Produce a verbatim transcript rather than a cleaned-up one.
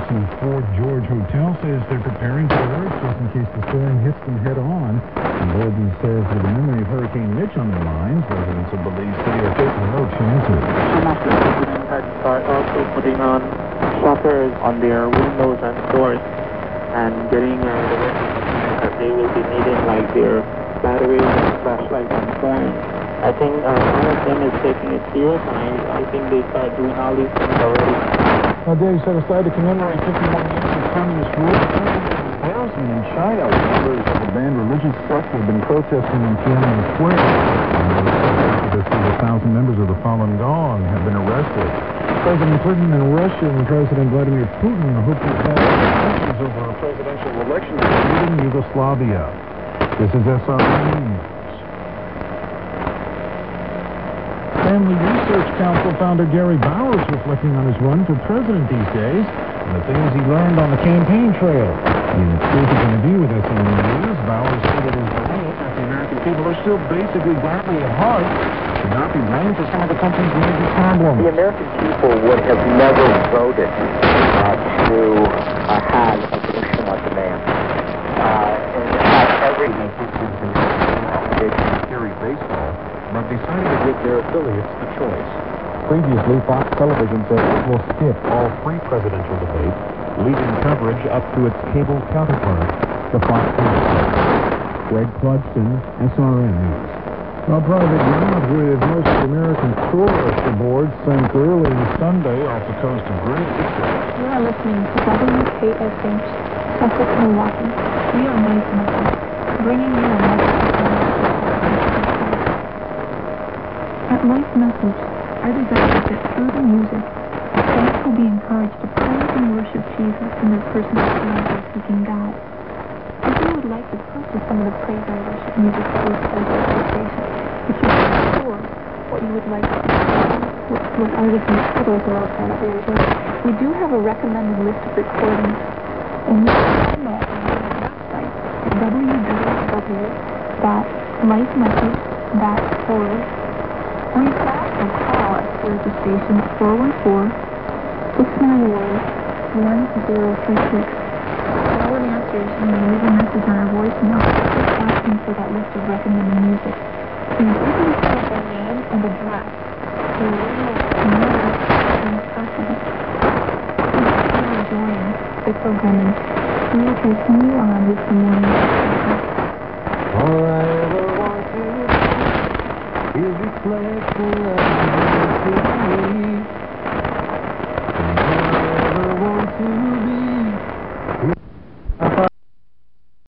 Wilson Ford George Hotel says they're preparing for the worst just in case the storm hits them head on. And Golden says with the memory of Hurricane Mitch on their minds, residents of Belize City are taking no chances. President had started also putting on shutters on their windows and doors and getting uh, the residents that they will be needing, like their batteries, flashlights, and phones. I think uh, one of them is taking it serious, and I, I think they started doing all these things already. A day set aside to commemorate fifty-one years of communist rule. Embarrassment in China. Members of the banned religious sect have been protesting in Tiananmen Square. And those activists, a thousand members of the Falun Gong have been arrested. President Clinton and Russian President Vladimir Putin hope to have discussions over a presidential election in Yugoslavia. This is S R N News. Family Research Council founder Gary Bowers reflecting on his run for president these days and the things he learned on the campaign trail. In an exclusive interview with S R N News, Bowers stated his belief that the American people are still basically godly at heart should not be blamed for some of the country's major problems. The American people would have never voted uh, to uh, have abortion on demand. Uh, in fact, every Theory baseball, but decided to give their affiliates the choice. Previously, Fox Television said it will skip all three presidential debates, leaving coverage up to its cable counterpart, the Fox News. Greg Clugston, S R N News. A private yacht with most American tourist aboard sank early Sunday off the coast of Greece. You are listening to W K S H, Suffolk, Milwaukee. We are Life Message, bringing you a message from At Life Message, our desire is that through the music, saints will be encouraged to praise and worship Jesus in their personal lives of seeking God. If you would like to purchase some of the praise and worship music for this radio station, if you are sure what you would like to do, what, what artists and titles are out there, we do have a recommended list of recordings, and you can find that on our website at w w w dot life message dot org. Or you can also call us here at the station at four one four, six nine one, one zero three six. Call and answers and leave a message on our voicemail asking for that list of recommended music. And if you can tell us our name and address, we will know more as soon as possible. Thank you for enjoying the programming. We will continue on with the morning. All I ever want to is reflection of you to me.